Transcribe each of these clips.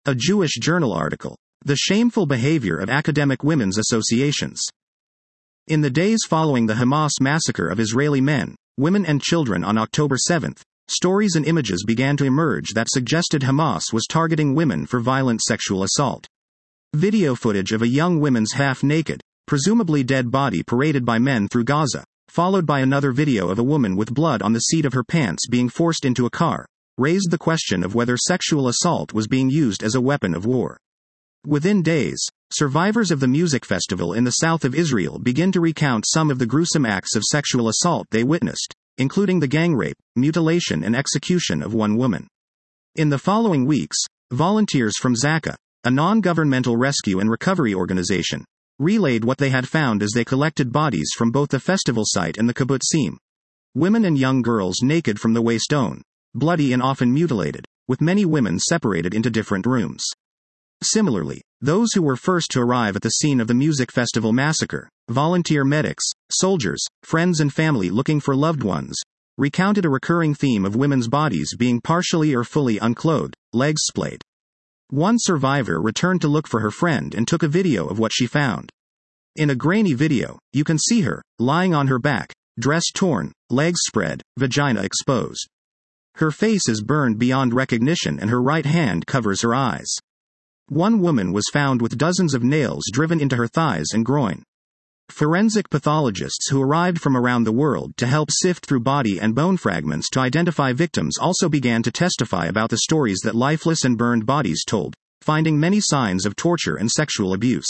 A Jewish Journal article. The shameful behavior of academic women's associations. In the days following the Hamas massacre of Israeli men, women and children on October 7, stories and images began to emerge that suggested Hamas was targeting women for violent sexual assault. Video footage of a young woman's half-naked, presumably dead body paraded by men through Gaza, followed by another video of a woman with blood on the seat of her pants being forced into a car, raised the question of whether sexual assault was being used as a weapon of war. Within days, survivors of the music festival in the south of Israel begin to recount some of the gruesome acts of sexual assault they witnessed, including the gang rape, mutilation and execution of one woman. In the following weeks, volunteers from Zaka, a non-governmental rescue and recovery organization, relayed what they had found as they collected bodies from both the festival site and the kibbutzim. Women and young girls naked from the waist down, bloody and often mutilated, with many women separated into different rooms. Similarly, those who were first to arrive at the scene of the music festival massacre, volunteer medics, soldiers, friends and family looking for loved ones, recounted a recurring theme of women's bodies being partially or fully unclothed, legs splayed. One survivor returned to look for her friend and took a video of what she found. In a grainy video, you can see her, lying on her back, dress torn, legs spread, vagina exposed. Her face is burned beyond recognition and her right hand covers her eyes. One woman was found with dozens of nails driven into her thighs and groin. Forensic pathologists who arrived from around the world to help sift through body and bone fragments to identify victims also began to testify about the stories that lifeless and burned bodies told, finding many signs of torture and sexual abuse.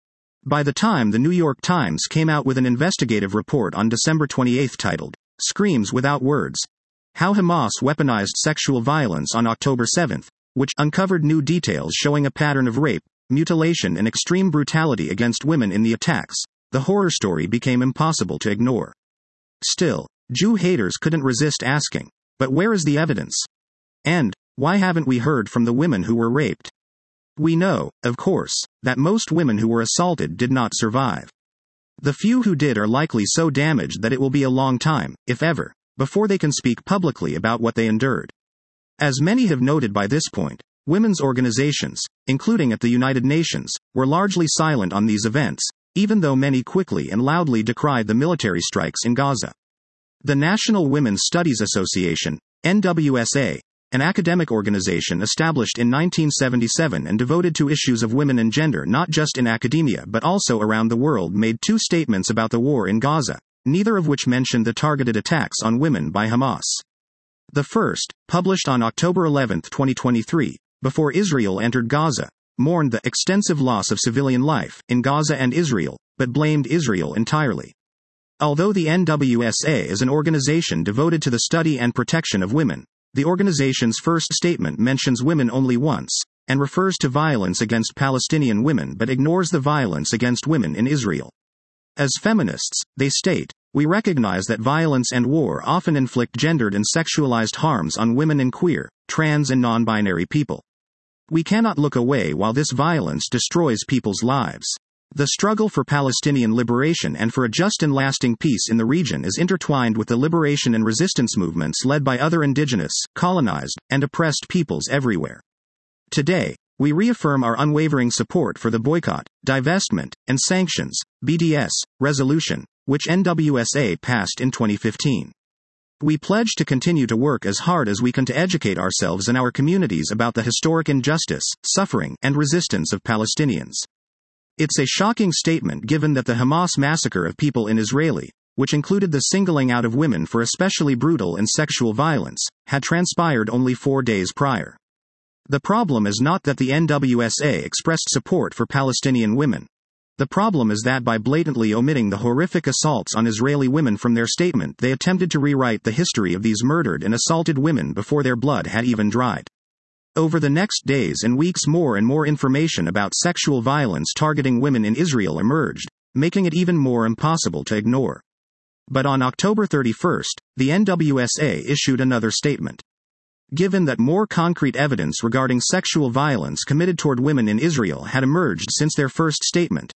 By the time the New York Times came out with an investigative report on December 28 titled, "Screams Without Words: How Hamas Weaponized Sexual Violence on October 7, which uncovered new details showing a pattern of rape, mutilation and extreme brutality against women in the attacks, the horror story became impossible to ignore. Still, Jew haters couldn't resist asking, but where is the evidence? And, why haven't we heard from the women who were raped? We know, of course, that most women who were assaulted did not survive. The few who did are likely so damaged that it will be a long time, if ever, before they can speak publicly about what they endured. As many have noted by this point, women's organizations, including at the United Nations, were largely silent on these events, even though many quickly and loudly decried the military strikes in Gaza. The National Women's Studies Association, NWSA, an academic organization established in 1977 and devoted to issues of women and gender not just in academia but also around the world, made two statements about the war in Gaza, neither of which mentioned the targeted attacks on women by Hamas. The first, published on October 11, 2023, before Israel entered Gaza, mourned the extensive loss of civilian life in Gaza and Israel, but blamed Israel entirely. Although the NWSA is an organization devoted to the study and protection of women, the organization's first statement mentions women only once, and refers to violence against Palestinian women but ignores the violence against women in Israel. As feminists, they state, "We recognize that violence and war often inflict gendered and sexualized harms on women and queer, trans and non-binary people. We cannot look away while this violence destroys people's lives. The struggle for Palestinian liberation and for a just and lasting peace in the region is intertwined with the liberation and resistance movements led by other indigenous, colonized, and oppressed peoples everywhere. Today, we reaffirm our unwavering support for the Boycott, Divestment, and Sanctions, BDS, resolution, which NWSA passed in 2015. We pledge to continue to work as hard as we can to educate ourselves and our communities about the historic injustice, suffering, and resistance of Palestinians." It's a shocking statement given that the Hamas massacre of people in Israeli, which included the singling out of women for especially brutal and sexual violence, had transpired only 4 days prior. The problem is not that the NWSA expressed support for Palestinian women. The problem is that by blatantly omitting the horrific assaults on Israeli women from their statement, they attempted to rewrite the history of these murdered and assaulted women before their blood had even dried. Over the next days and weeks, more and more information about sexual violence targeting women in Israel emerged, making it even more impossible to ignore. But on October 31, the NWSA issued another statement. Given that more concrete evidence regarding sexual violence committed toward women in Israel had emerged since their first statement,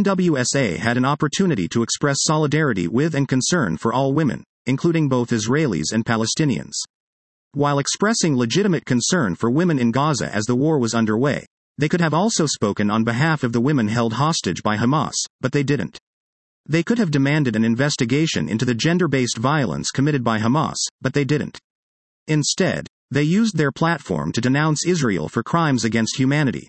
NWSA had an opportunity to express solidarity with and concern for all women, including both Israelis and Palestinians. While expressing legitimate concern for women in Gaza as the war was underway, they could have also spoken on behalf of the women held hostage by Hamas, but they didn't. They could have demanded an investigation into the gender-based violence committed by Hamas, but they didn't. Instead, they used their platform to denounce Israel for crimes against humanity.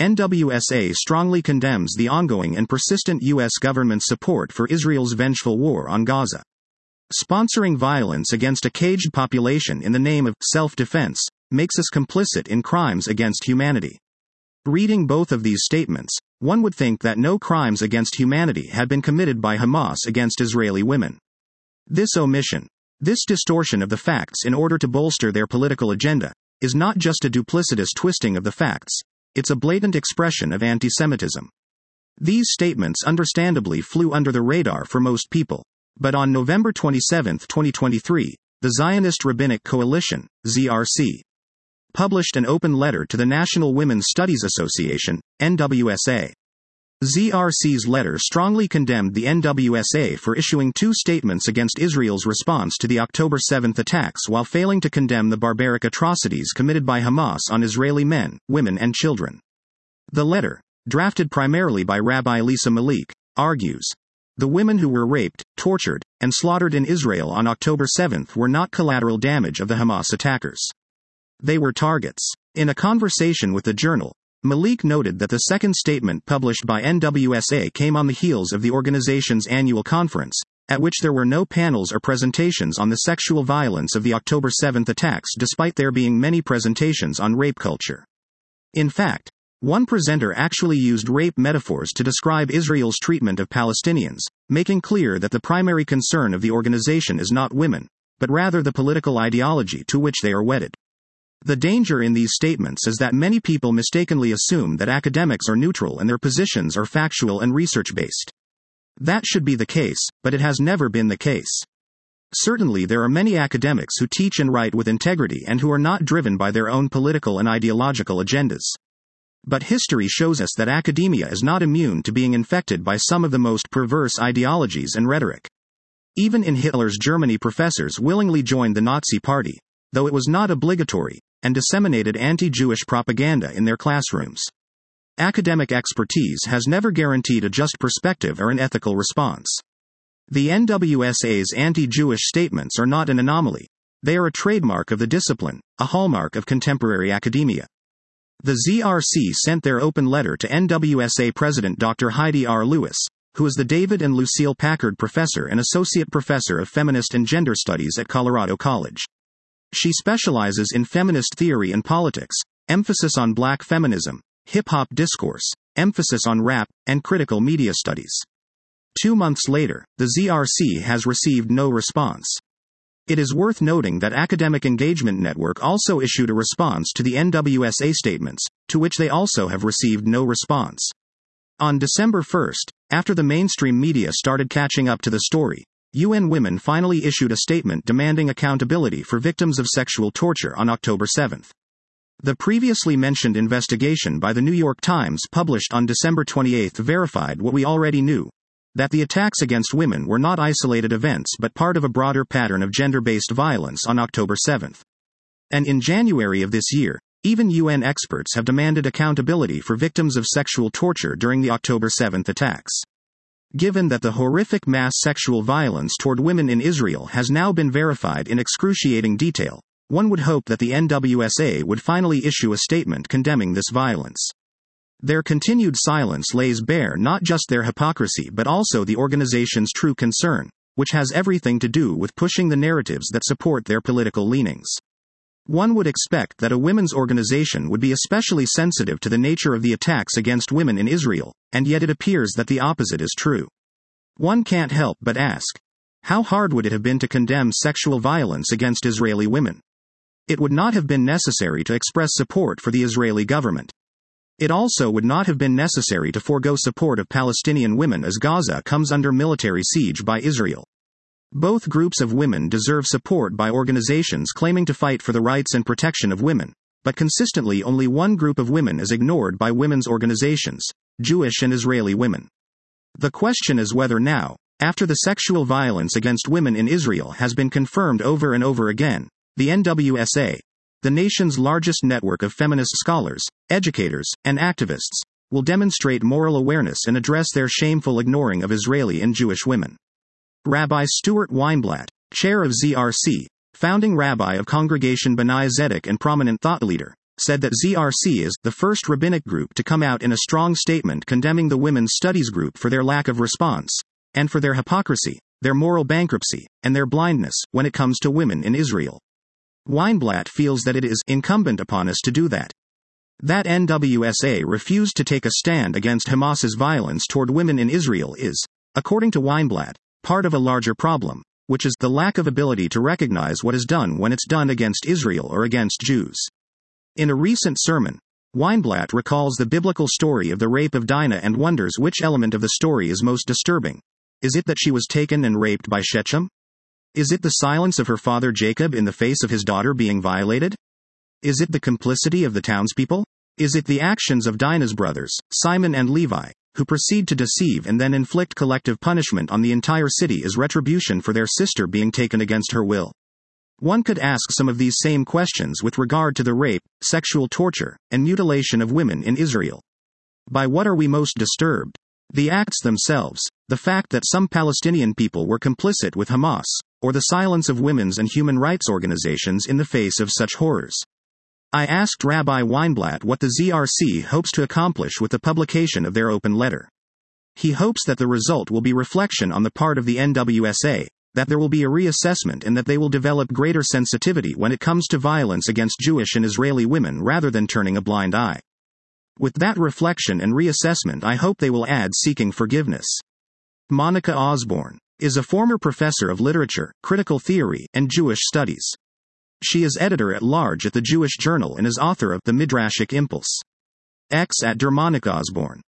NWSA strongly condemns the ongoing and persistent U.S. government support for Israel's vengeful war on Gaza. Sponsoring violence against a caged population in the name of self-defense makes us complicit in crimes against humanity. Reading both of these statements, one would think that no crimes against humanity had been committed by Hamas against Israeli women. This omission, this distortion of the facts in order to bolster their political agenda, is not just a duplicitous twisting of the facts, it's a blatant expression of anti-Semitism. These statements understandably flew under the radar for most people, but on November 27, 2023, the Zionist Rabbinic Coalition, ZRC, published an open letter to the National Women's Studies Association, NWSA. ZRC's letter strongly condemned the NWSA for issuing two statements against Israel's response to the October 7 attacks while failing to condemn the barbaric atrocities committed by Hamas on Israeli men, women and children. The letter, drafted primarily by Rabbi Lisa Malik, argues, the women who were raped, tortured, and slaughtered in Israel on October 7 were not collateral damage of the Hamas attackers. They were targets. In a conversation with the Journal, Malik noted that the second statement published by NWSA came on the heels of the organization's annual conference, at which there were no panels or presentations on the sexual violence of the October 7 attacks despite there being many presentations on rape culture. In fact, one presenter actually used rape metaphors to describe Israel's treatment of Palestinians, making clear that the primary concern of the organization is not women, but rather the political ideology to which they are wedded. The danger in these statements is that many people mistakenly assume that academics are neutral and their positions are factual and research-based. That should be the case, but it has never been the case. Certainly there are many academics who teach and write with integrity and who are not driven by their own political and ideological agendas. But history shows us that academia is not immune to being infected by some of the most perverse ideologies and rhetoric. Even in Hitler's Germany, professors willingly joined the Nazi Party, though it was not obligatory, and disseminated anti-Jewish propaganda in their classrooms. Academic expertise has never guaranteed a just perspective or an ethical response. The NWSA's anti-Jewish statements are not an anomaly. They are a trademark of the discipline, a hallmark of contemporary academia. The ZRC sent their open letter to NWSA President Dr. Heidi R. Lewis, who is the David and Lucille Packard Professor and Associate Professor of Feminist and Gender Studies at Colorado College. She specializes in feminist theory and politics, emphasis on black feminism, hip-hop discourse, emphasis on rap, and critical media studies. 2 months later, the ZRC has received no response. It is worth noting that Academic Engagement Network also issued a response to the NWSA statements, to which they also have received no response. On December 1, after the mainstream media started catching up to the story, UN Women finally issued a statement demanding accountability for victims of sexual torture on October 7. The previously mentioned investigation by the New York Times published on December 28 verified what we already knew, that the attacks against women were not isolated events but part of a broader pattern of gender-based violence on October 7. And in January of this year, even UN experts have demanded accountability for victims of sexual torture during the October 7 attacks. Given that the horrific mass sexual violence toward women in Israel has now been verified in excruciating detail, one would hope that the NWSA would finally issue a statement condemning this violence. Their continued silence lays bare not just their hypocrisy but also the organization's true concern, which has everything to do with pushing the narratives that support their political leanings. One would expect that a women's organization would be especially sensitive to the nature of the attacks against women in Israel, and yet it appears that the opposite is true. One can't help but ask, how hard would it have been to condemn sexual violence against Israeli women? It would not have been necessary to express support for the Israeli government. It also would not have been necessary to forego support of Palestinian women as Gaza comes under military siege by Israel. Both groups of women deserve support by organizations claiming to fight for the rights and protection of women, but consistently only one group of women is ignored by women's organizations, Jewish and Israeli women. The question is whether now, after the sexual violence against women in Israel has been confirmed over and over again, The NWSA, the nation's largest network of feminist scholars, educators, and activists, will demonstrate moral awareness and address their shameful ignoring of Israeli and Jewish women. Rabbi Stuart Weinblatt, chair of ZRC, founding rabbi of Congregation B'nai Zedek and prominent thought leader, said that ZRC is the first rabbinic group to come out in a strong statement condemning the Women's Studies group for their lack of response, and for their hypocrisy, their moral bankruptcy, and their blindness when it comes to women in Israel. Weinblatt feels that it is incumbent upon us to do that. That NWSA refused to take a stand against Hamas's violence toward women in Israel is, according to Weinblatt, part of a larger problem, which is the lack of ability to recognize what is done when it's done against Israel or against Jews. In a recent sermon, Weinblatt recalls the biblical story of the rape of Dinah and wonders which element of the story is most disturbing. Is it that she was taken and raped by Shechem? Is it the silence of her father Jacob in the face of his daughter being violated? Is it the complicity of the townspeople? Is it the actions of Dinah's brothers, Simon and Levi, who proceed to deceive and then inflict collective punishment on the entire city as retribution for their sister being taken against her will? One could ask some of these same questions with regard to the rape, sexual torture, and mutilation of women in Israel. By what are we most disturbed? The acts themselves, the fact that some Palestinian people were complicit with Hamas, or the silence of women's and human rights organizations in the face of such horrors? I asked Rabbi Weinblatt what the ZRC hopes to accomplish with the publication of their open letter. He hopes that the result will be reflection on the part of the NWSA, that there will be a reassessment and that they will develop greater sensitivity when it comes to violence against Jewish and Israeli women rather than turning a blind eye. With that reflection and reassessment, I hope they will add seeking forgiveness. Monica Osborne is a former professor of literature, critical theory, and Jewish studies. She is editor-at-large at the Jewish Journal and is author of The Midrashic Impulse. X @DerMonica Osborne.